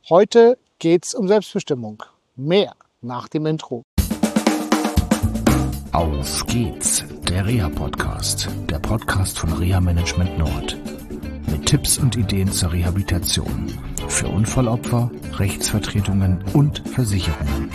Heute geht's um Selbstbestimmung. Mehr nach dem Intro. Auf geht's, der Reha-Podcast, der Podcast von Reha Management Nord. Mit Tipps und Ideen zur Rehabilitation für Unfallopfer, Rechtsvertretungen und Versicherungen.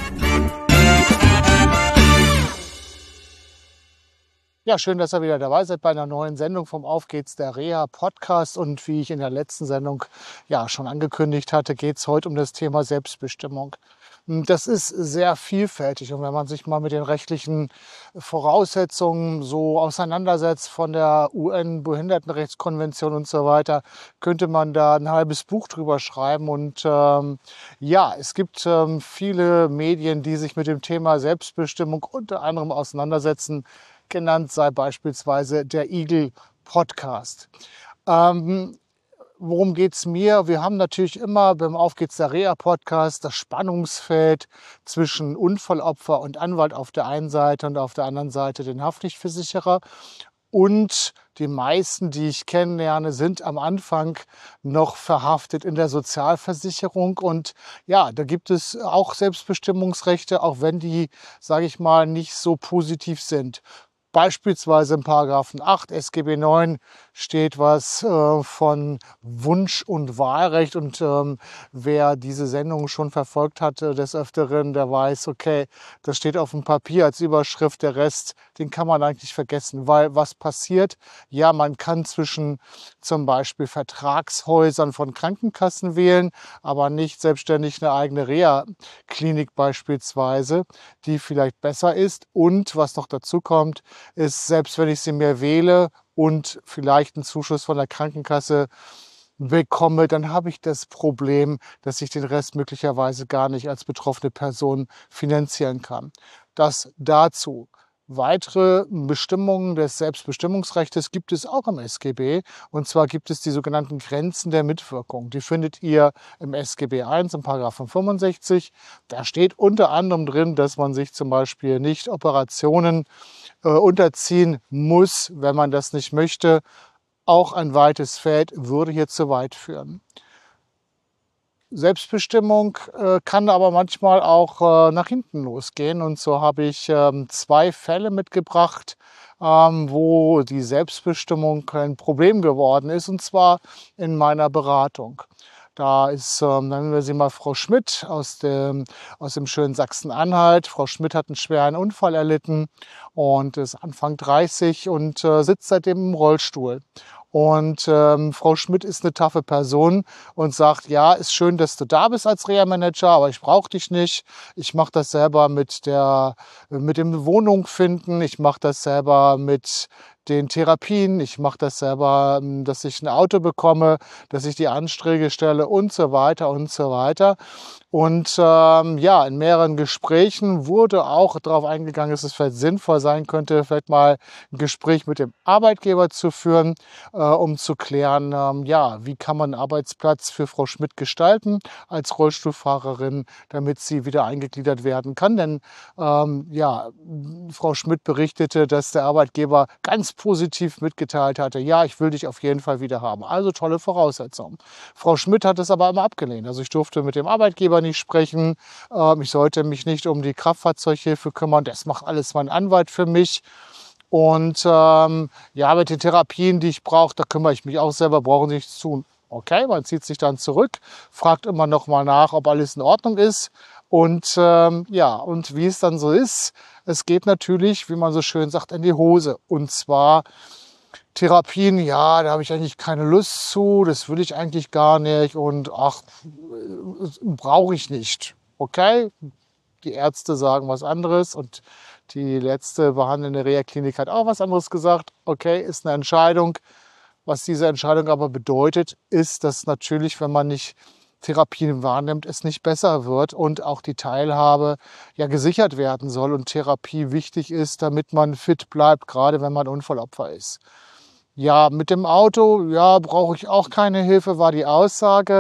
Ja, schön, dass ihr wieder dabei seid bei einer neuen Sendung vom Auf geht's, der Reha-Podcast. Und wie ich in der letzten Sendung ja schon angekündigt hatte, geht's heute um das Thema Selbstbestimmung. Das ist sehr vielfältig und wenn man sich mal mit den rechtlichen Voraussetzungen so auseinandersetzt von der UN-Behindertenrechtskonvention und so weiter, könnte man da ein halbes Buch drüber schreiben. Und ja, es gibt viele Medien, die sich mit dem Thema Selbstbestimmung unter anderem auseinandersetzen. Genannt sei beispielsweise der Eagle Podcast. Worum geht's mir? Wir haben natürlich immer beim Auf geht's der Reha-Podcast das Spannungsfeld zwischen Unfallopfer und Anwalt auf der einen Seite und auf der anderen Seite den Haftpflichtversicherer. Und die meisten, die ich kennenlerne, sind am Anfang noch verhaftet in der Sozialversicherung. Und ja, da gibt es auch Selbstbestimmungsrechte, auch wenn die, sage ich mal, nicht so positiv sind. Beispielsweise im Paragraphen 8 SGB 9 steht was von Wunsch- und Wahlrecht. Und wer diese Sendung schon verfolgt hat des Öfteren, der weiß, okay, das steht auf dem Papier als Überschrift. Der Rest, den kann man eigentlich vergessen. Weil was passiert? Ja, man kann zwischen zum Beispiel Vertragshäusern von Krankenkassen wählen, aber nicht selbstständig eine eigene Reha-Klinik beispielsweise, die vielleicht besser ist. Und was noch dazu kommt, ist, selbst wenn ich sie mir wähle und vielleicht einen Zuschuss von der Krankenkasse bekomme, dann habe ich das Problem, dass ich den Rest möglicherweise gar nicht als betroffene Person finanzieren kann. Das dazu. Weitere Bestimmungen des Selbstbestimmungsrechts gibt es auch im SGB. Und zwar gibt es die sogenannten Grenzen der Mitwirkung. Die findet ihr im SGB I, im Paragraphen 65. Da steht unter anderem drin, dass man sich zum Beispiel nicht Operationen unterziehen muss, wenn man das nicht möchte. Auch ein weites Feld würde hier zu weit führen. Selbstbestimmung kann aber manchmal auch nach hinten losgehen. Und so habe ich zwei Fälle mitgebracht, wo die Selbstbestimmung ein Problem geworden ist, und zwar in meiner Beratung. Da ist, nennen wir sie mal Frau Schmidt aus dem schönen Sachsen-Anhalt. Frau Schmidt hat einen schweren Unfall erlitten und ist Anfang 30 und sitzt seitdem im Rollstuhl. Und Frau Schmidt ist eine taffe Person und sagt, ja, ist schön, dass du da bist als Reha-Manager, aber ich brauche dich nicht. Ich mache das selber mit dem Wohnung finden. Ich mache das selber mit den Therapien. Ich mache das selber, dass ich ein Auto bekomme, dass ich die Anträge stelle und so weiter und so weiter. Und ja, in mehreren Gesprächen wurde auch darauf eingegangen, dass es vielleicht sinnvoll sein könnte, vielleicht mal ein Gespräch mit dem Arbeitgeber zu führen, um zu klären, ja, wie kann man einen Arbeitsplatz für Frau Schmidt gestalten als Rollstuhlfahrerin, damit sie wieder eingegliedert werden kann. Denn ja, Frau Schmidt berichtete, dass der Arbeitgeber ganz positiv mitgeteilt hatte, ja, ich will dich auf jeden Fall wieder haben. Also tolle Voraussetzungen. Frau Schmidt hat es aber immer abgelehnt. Also ich durfte mit dem Arbeitgeber nicht sprechen. Ich sollte mich nicht um die Kraftfahrzeughilfe kümmern. Das macht alles mein Anwalt für mich. Und ja, mit den Therapien, die ich brauche, da kümmere ich mich auch selber, brauchen Sie nichts tun. Okay, man zieht sich dann zurück, fragt immer noch mal nach, ob alles in Ordnung ist. Und ja, und wie es dann so ist, es geht natürlich, wie man so schön sagt, in die Hose. Und zwar Therapien, ja, da habe ich eigentlich keine Lust zu, das will ich eigentlich gar nicht und ach, brauche ich nicht. Okay, die Ärzte sagen was anderes und die letzte behandelnde Reha-Klinik hat auch was anderes gesagt. Okay, ist eine Entscheidung. Was diese Entscheidung aber bedeutet, ist, dass natürlich, wenn man nicht Therapien wahrnimmt, es nicht besser wird und auch die Teilhabe ja gesichert werden soll und Therapie wichtig ist, damit man fit bleibt, gerade wenn man Unfallopfer ist. Ja, mit dem Auto, ja, brauche ich auch keine Hilfe, war die Aussage.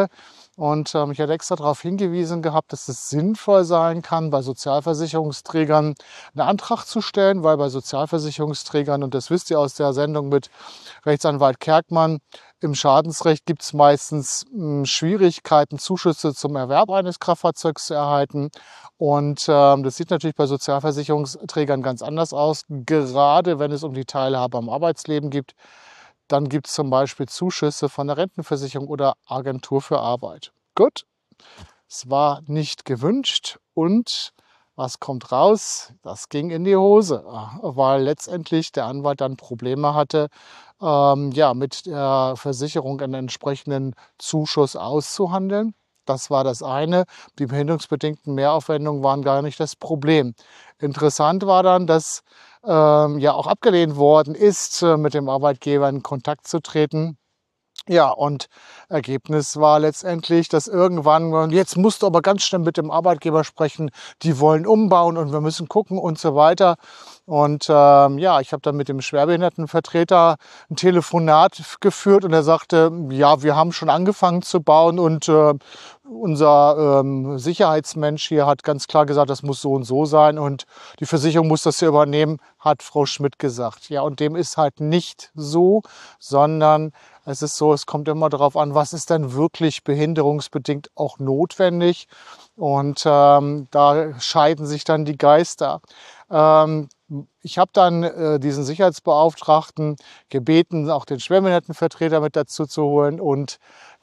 Und ich hatte extra darauf hingewiesen gehabt, dass es sinnvoll sein kann, bei Sozialversicherungsträgern einen Antrag zu stellen, weil bei Sozialversicherungsträgern, und das wisst ihr aus der Sendung mit Rechtsanwalt Kerkmann, im Schadensrecht gibt es meistens Schwierigkeiten, Zuschüsse zum Erwerb eines Kraftfahrzeugs zu erhalten. Und das sieht natürlich bei Sozialversicherungsträgern ganz anders aus, gerade wenn es um die Teilhabe am Arbeitsleben geht. Dann gibt es zum Beispiel Zuschüsse von der Rentenversicherung oder Agentur für Arbeit. Gut, es war nicht gewünscht und was kommt raus? Das ging in die Hose, weil letztendlich der Anwalt dann Probleme hatte, mit der Versicherung einen entsprechenden Zuschuss auszuhandeln. Das war das eine. Die behinderungsbedingten Mehraufwendungen waren gar nicht das Problem. Interessant war dann, dass auch abgelehnt worden ist, mit dem Arbeitgeber in Kontakt zu treten. Ja, und Ergebnis war letztendlich, dass irgendwann, jetzt musst du aber ganz schnell mit dem Arbeitgeber sprechen, die wollen umbauen und wir müssen gucken und so weiter. Und ich habe dann mit dem Schwerbehindertenvertreter ein Telefonat geführt und er sagte, ja, wir haben schon angefangen zu bauen und unser Sicherheitsmensch hier hat ganz klar gesagt, das muss so und so sein und die Versicherung muss das hier übernehmen, hat Frau Schmidt gesagt. Ja, und dem ist halt nicht so, sondern es ist so, es kommt immer darauf an, was ist denn wirklich behinderungsbedingt auch notwendig. Und da scheiden sich dann die Geister. Ich habe dann diesen Sicherheitsbeauftragten gebeten, auch den Schwerbehindertenvertreter mit dazu zu holen. Und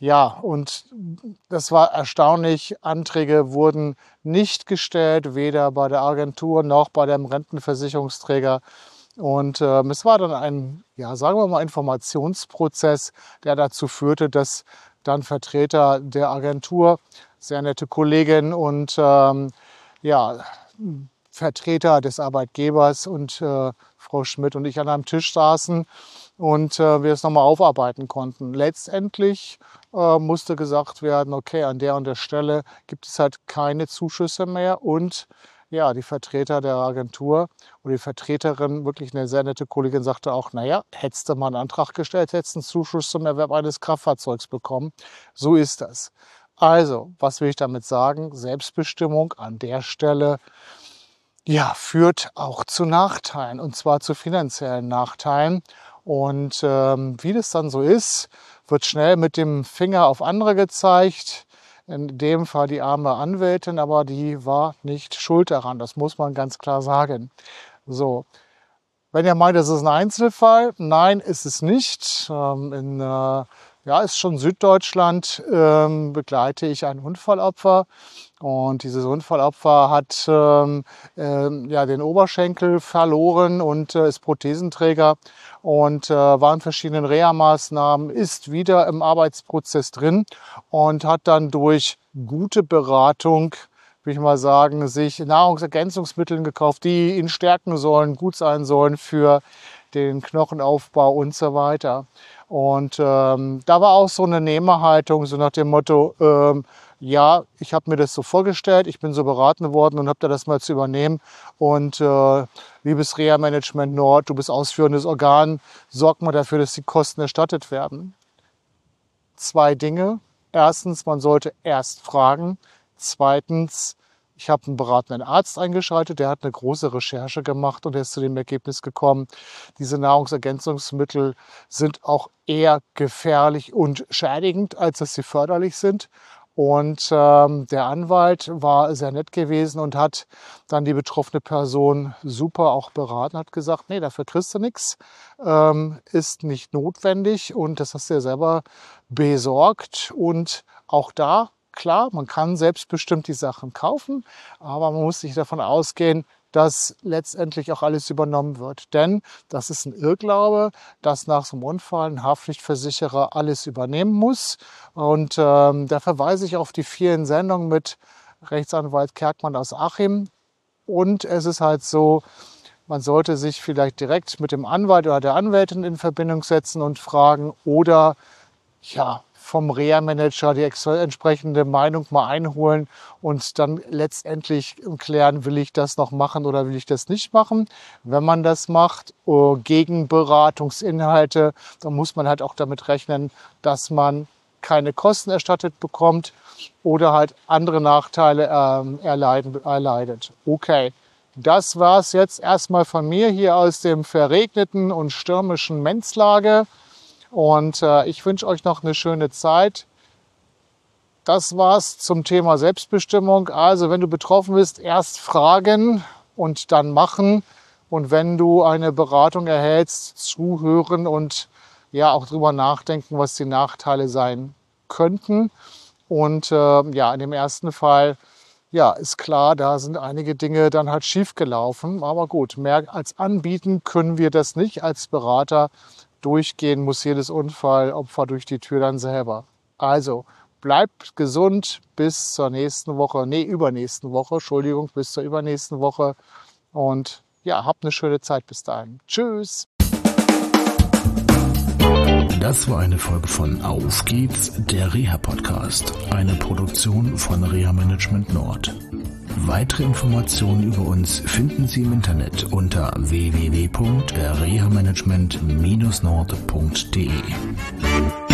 das war erstaunlich. Anträge wurden nicht gestellt, weder bei der Agentur noch bei dem Rentenversicherungsträger. Und es war dann ein, sagen wir mal, Informationsprozess, der dazu führte, dass dann Vertreter der Agentur, sehr nette Kollegin und Vertreter des Arbeitgebers und Frau Schmidt und ich an einem Tisch saßen und wir es nochmal aufarbeiten konnten. Letztendlich musste gesagt werden, okay, an der und der Stelle gibt es halt keine Zuschüsse mehr und ja, die Vertreter der Agentur oder die Vertreterin, wirklich eine sehr nette Kollegin, sagte auch, naja, hättest du mal einen Antrag gestellt, hättest du einen Zuschuss zum Erwerb eines Kraftfahrzeugs bekommen. So ist das. Also, was will ich damit sagen? Selbstbestimmung an der Stelle führt auch zu Nachteilen, und zwar zu finanziellen Nachteilen. Und wie das dann so ist, wird schnell mit dem Finger auf andere gezeigt. In dem Fall die arme Anwältin, aber die war nicht schuld daran. Das muss man ganz klar sagen. So, wenn ihr meint, das ist ein Einzelfall, nein, ist es nicht. Ist schon Süddeutschland, begleite ich ein Unfallopfer. Und dieses Unfallopfer hat den Oberschenkel verloren und ist Prothesenträger und war in verschiedenen Reha-Maßnahmen, ist wieder im Arbeitsprozess drin und hat dann durch gute Beratung, will ich mal sagen, sich Nahrungsergänzungsmittel gekauft, die ihn stärken sollen, gut sein sollen für den Knochenaufbau und so weiter. Und da war auch so eine Nehmerhaltung, so nach dem Motto, ich habe mir das so vorgestellt, ich bin so beraten worden und habe da das mal zu übernehmen. Und liebes Reha-Management Nord, du bist ausführendes Organ, sorg mal dafür, dass die Kosten erstattet werden. 2 Dinge. Erstens, man sollte erst fragen. Zweitens, ich habe einen beratenden Arzt eingeschaltet, der hat eine große Recherche gemacht und er ist zu dem Ergebnis gekommen, diese Nahrungsergänzungsmittel sind auch eher gefährlich und schädigend, als dass sie förderlich sind. Und der Anwalt war sehr nett gewesen und hat dann die betroffene Person super auch beraten, hat gesagt, nee, dafür kriegst du nichts, ist nicht notwendig und das hast du ja selber besorgt. Und auch da, klar, man kann selbstbestimmt die Sachen kaufen, aber man muss nicht davon ausgehen, dass letztendlich auch alles übernommen wird. Denn das ist ein Irrglaube, dass nach so einem Unfall ein Haftpflichtversicherer alles übernehmen muss. Und da verweise ich auf die vielen Sendungen mit Rechtsanwalt Kerkmann aus Achim. Und es ist halt so, man sollte sich vielleicht direkt mit dem Anwalt oder der Anwältin in Verbindung setzen und fragen oder vom Reha-Manager die entsprechende Meinung mal einholen und dann letztendlich klären, will ich das noch machen oder will ich das nicht machen. Wenn man das macht, gegen Beratungsinhalte, dann muss man halt auch damit rechnen, dass man keine Kosten erstattet bekommt oder halt andere Nachteile erleidet. Okay, das war's jetzt erstmal von mir hier aus dem verregneten und stürmischen Menzlage. Und ich wünsche euch noch eine schöne Zeit. Das war's zum Thema Selbstbestimmung. Also wenn du betroffen bist, erst fragen und dann machen. Und wenn du eine Beratung erhältst, zuhören und ja auch drüber nachdenken, was die Nachteile sein könnten. Und ja, in dem ersten Fall, ja, ist klar, da sind einige Dinge dann halt schief gelaufen. Aber gut, mehr als anbieten können wir das nicht als Berater. Durchgehen muss jedes Unfallopfer durch die Tür dann selber. Also bleibt gesund bis zur nächsten Woche, übernächsten Woche, Entschuldigung, bis zur übernächsten Woche. Und ja, habt eine schöne Zeit bis dahin. Tschüss. Das war eine Folge von Auf geht's, der Reha-Podcast, eine Produktion von Reha Management Nord. Weitere Informationen über uns finden Sie im Internet unter www.rehamanagement-nord.de.